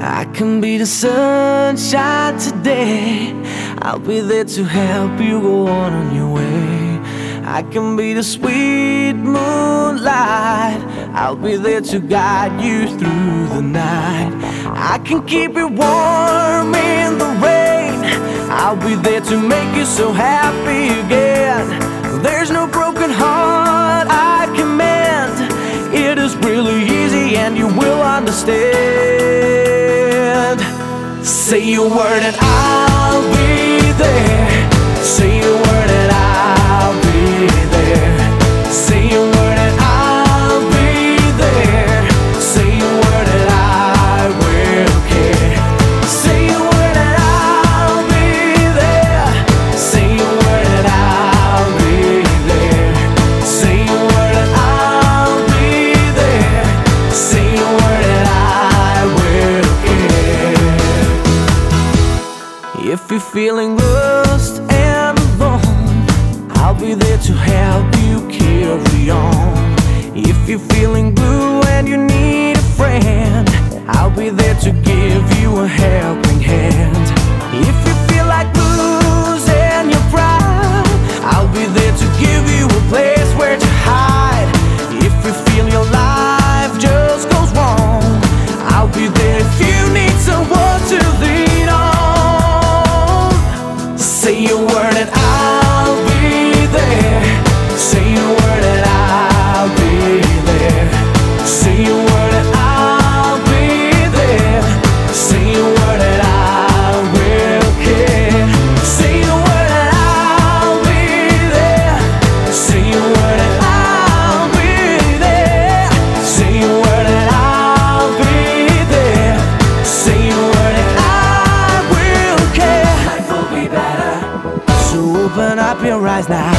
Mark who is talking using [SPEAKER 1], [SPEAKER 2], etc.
[SPEAKER 1] I can be the sunshine today. I'll be there to help you go on your way. I can be the sweet moonlight. I'll be there to guide you through the night. I can keep you warm in the rain. I'll be there to make you so happy again. There's no broken heart I can mend. It is really easy and you will understand. Say a word and I'll be there. Say a word and I'll be there. Say a word and I'll be there. Say a word and I will care. Say a word and I'll be there. Say a word and I'll be there. Say a word and I'll be there. Say a word and I will care. If you're feeling lost and alone, I'll be there to help you carry on. If you're feeling blue and you need a friend, I'll be there to give you a helping hand. If you feel like losing your pride, I'll be there to give you a place where to hide. If you feel your life just goes wrong, I'll be there if you need someone to lean on. Say a word and I'll be there. Say a word and I'll be there. Say a word and I'll be there. Say a word and I will care. Say a word and I'll be there. Say a word and I'll be there. Say a word and I'll be there. Say a word and I will care. Life will be better. So open up your eyes now.